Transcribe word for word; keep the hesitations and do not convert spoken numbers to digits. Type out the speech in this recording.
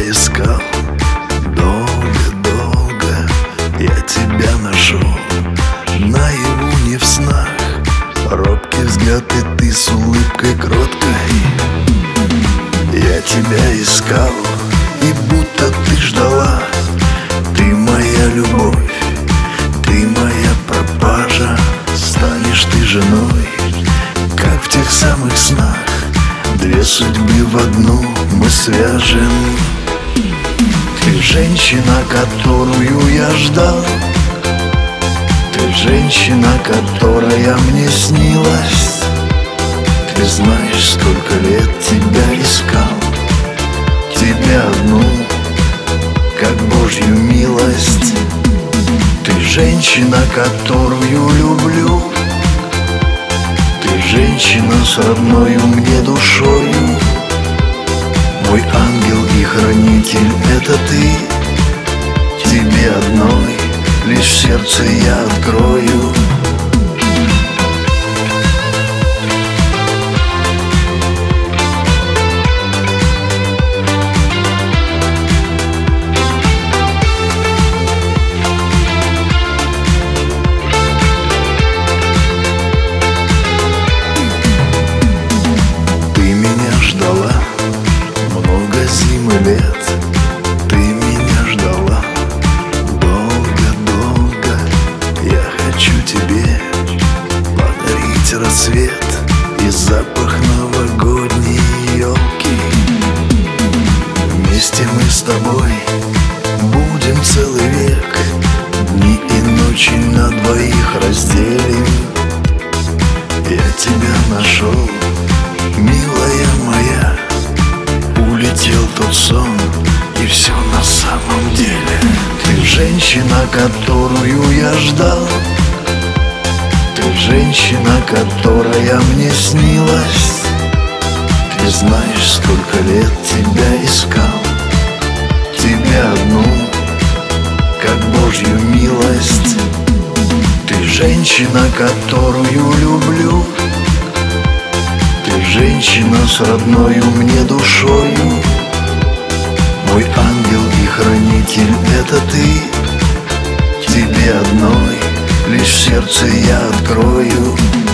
искал, долго-долго я тебя нашел. Наяву, не в снах, робкий взгляд, и ты с улыбкой кроткой. Я тебя искал, и будто ты ждала. Ты моя любовь, ты моя пропажа. Станешь ты женой, как в тех самых снах. Две судьбы в одну мы свяжем. Ты женщина, которую я ждал. Ты женщина, которая мне снилась. Ты знаешь, сколько лет тебя искал. Тебя одну, как Божью милость. Ты женщина, которую люблю. Ты женщина с родною мне душою. Мой ангел и хранитель — это ты. Тебе одной лишь сердце я открою. Много зим и лет ты меня ждала. Долго-долго я хочу тебе подарить рассвет и запах новогодней елки. Вместе мы с тобой будем целый век. Дни и ночи на двоих разделим. Я тебя нашел, милая моя. Улетел тот сон, и все на самом деле. Ты женщина, которую я ждал. Ты женщина, которая мне снилась. Ты знаешь, сколько лет тебя искал. Тебя одну, как Божью милость. Ты женщина, которую люблю. Ты женщина с родною мне душою. Мой ангел и хранитель — это ты. Тебе одной лишь сердце я открою.